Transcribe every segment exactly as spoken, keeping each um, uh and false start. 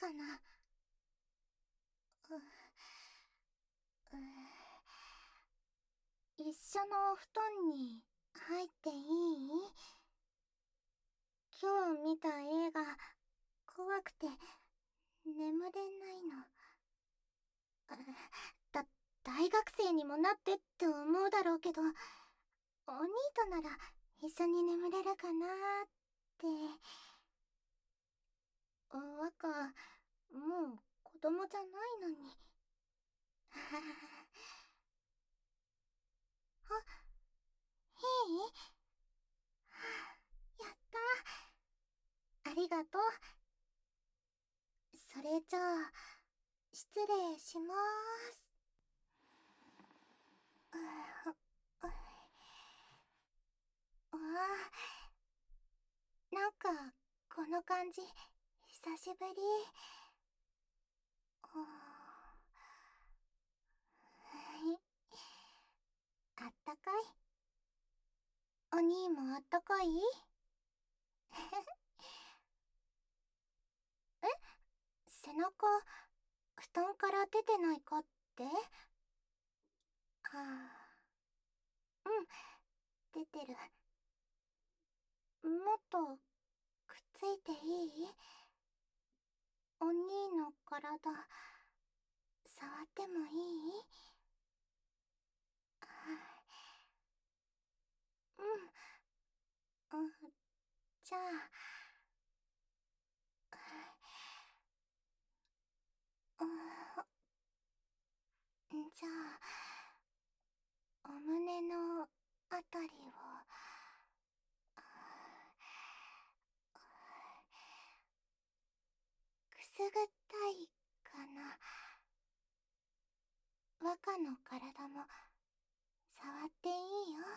かな。う、う、一緒のお布団に入っていい？今日見た映画、怖くて眠れないの。だ、大学生にもなってって思うだろうけど、お兄となら一緒に眠れるかなーって。若、もう子供じゃないのに。あ、いい？やったー。ありがとう。それじゃあ、失礼しまーす。うううああ、なんか、この感じ、久しぶり。あったかい？お兄もあったかい？え、背中、布団から出てないかって？はあ、うん、出てる。もっと、くっついていい？お兄の体、触ってもいい？はあ、うん、うん、じゃあ、うん、じゃあ、お胸のあたりを、くすぐったいかな。若の体も触っていいよ。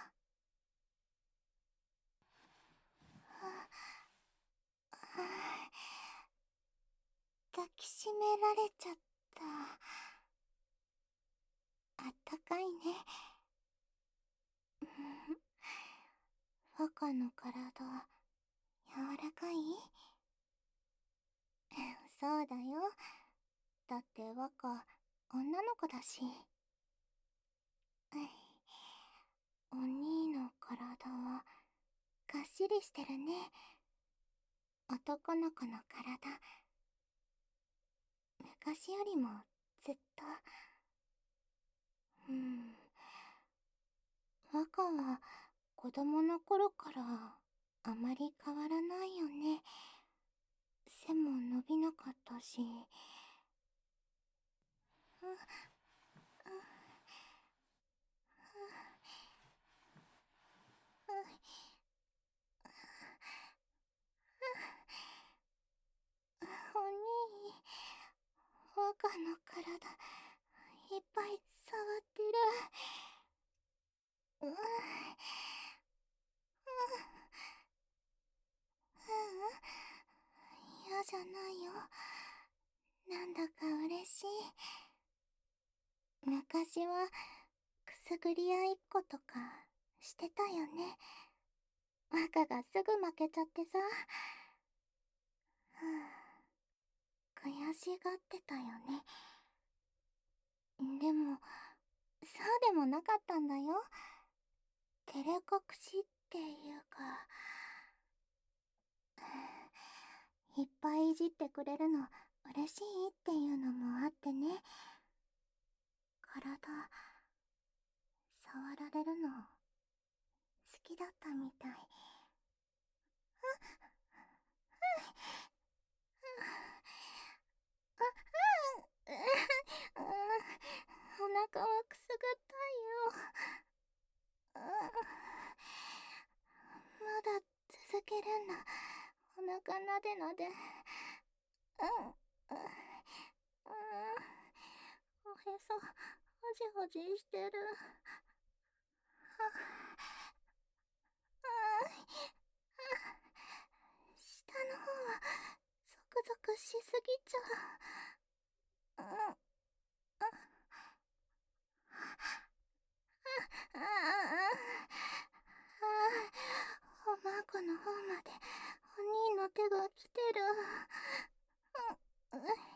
はあ、はあ、抱きしめられちゃった。あったかいね。若の体、柔らかい？そうだよ。だって若、女の子だし。お兄の体は、がっしりしてるね。男の子の体。昔よりも、ずっと。うん。若は、子供の頃から、あまり変わらないよね。背も伸びなかったし。うん、うん、お兄、若の体、いっぱい触ってる。うん、うん、嫌じゃないよ。なんだか嬉しい。昔は、くすぐり合いっことか、してたよね。若がすぐ負けちゃってさ。悔しがってたよね。でも、そうでもなかったんだよ。照れ隠しっていうか、いっぱいいじってくれるの嬉しいっていうのもあってね。体、触られるの、好きだったみたい。お腹はくすぐったいよ。まだ続けるんだ。お腹なでなで。うん。うん。おへそ、ほじほじしてる。下の方は、ゾクゾクしすぎちゃう。うん。ああ、ああ、おまこの方まで、お兄の手が来てる。うん。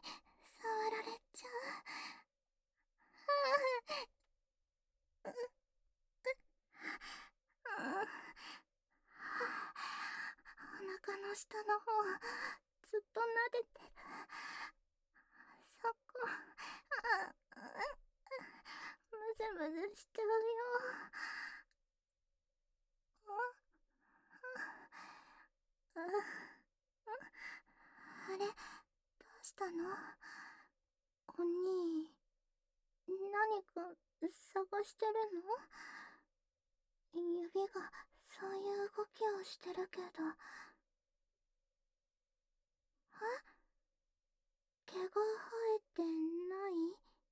下の方ずっと撫でてる。そこ、ああ、むずむずしちゃうよ。あ、あ、あれ、どうしたの？お兄、何か探してるの？指がそういう動きをしてるけど。あ、毛が生えてない？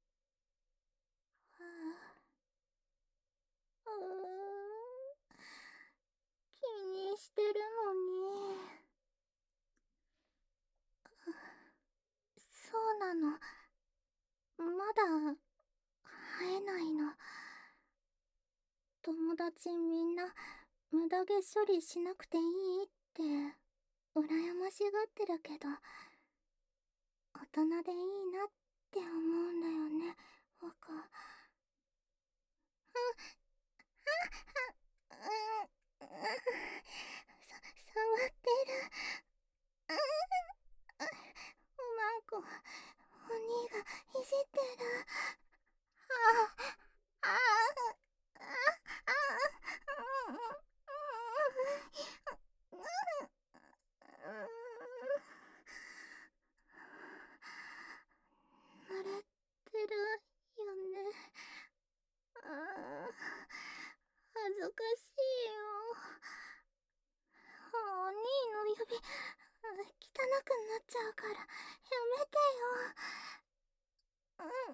はあ、うーん、気にしてるのに。そうなの。まだ生えないの。友達みんな無駄毛処理しなくていいって羨ましがってるけど、大人でいいなって思うんだよね、僕。うん、あ、うん、うん、さ、触ってる。うん、あ、おまんこ、お兄がいじってる。ああ、ああ、ああ、うん、うん、うん、うん、濡れてるよね。ああ、恥ずかしいよ。お兄の指、汚くなっちゃうから、やめてよ。うん、うん。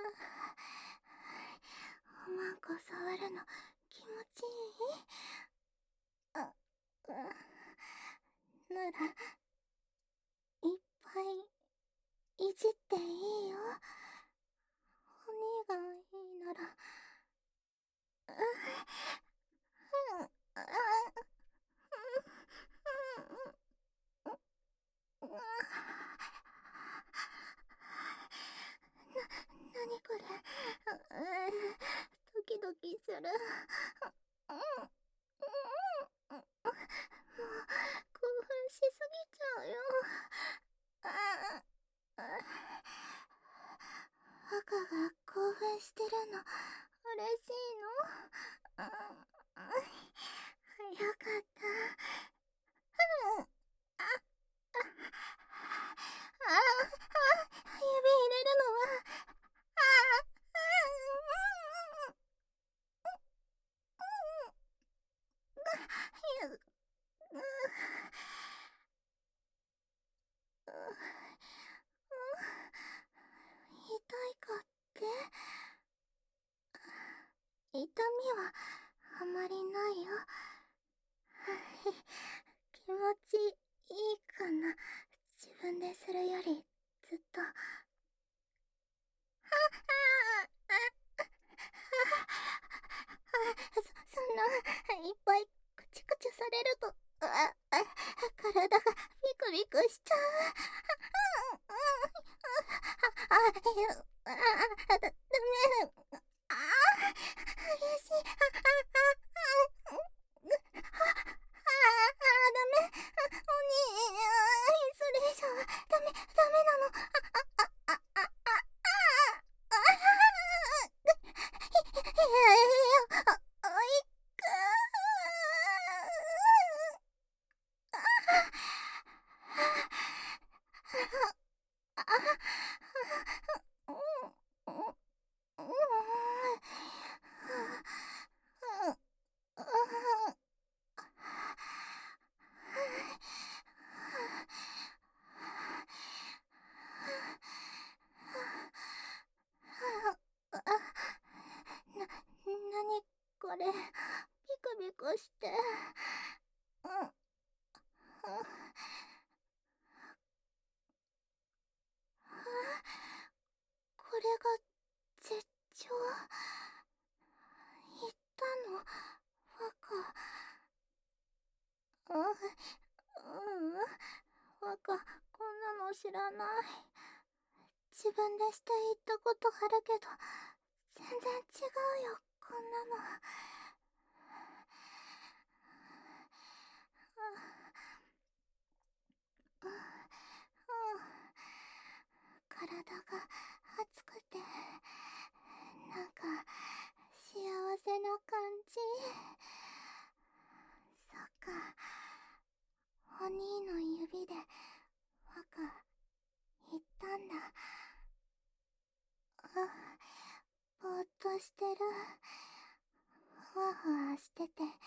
おまんこ触るの気持ちいい？あ、うん。なら、いっぱいいじっていいよ。お兄がいいなら。うん、うん、あ、うん、うん、うん、うん。な、なにこれ。うん、ドキドキする。うん、うん、うん、もう興奮しすぎちゃうよ。ああ、赤が興奮してるの嬉しいの？うん、よかった。うん、あ、あ、あ、あ、指入れるのは、ああ、うん、うん、うん、うん、痛いかって？痛みはあまりないよ。気持ちいいかな、自分でするよりずっと。ああ、そ、そんな、いっぱいくちくちされると、あ、あ、体がビクビクしちゃう。あ、あ、あ、いや、あ、あ、だ、ダメ。あ、激しい。あ、あ、あ、あ、あ、あ、ダメ。お兄、それ以上はダメ、ダメなの。あ、あ、あ、あ、あ、あ、あ、いやいや、あ、あ、いっか。あ、うん、うん、うん、な、なにこれ、ビクビクして。うん、うん、これが絶頂？言ったの？若。うん、うん、若、こんなの知らない。自分でして言ったことあるけど、全然違うよ、こんなの。 体が熱くて、なんか幸せな感じ。そっか、お兄の指で僕言ったんだ。あ、ぼーっとしてる。ふわふわしてて、本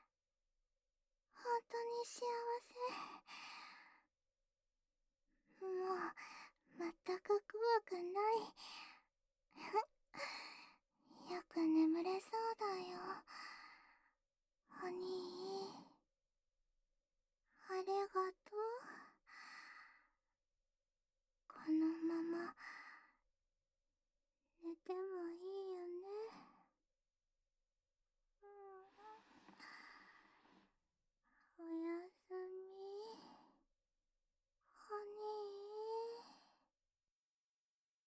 当に幸せ。もう全く怖くない。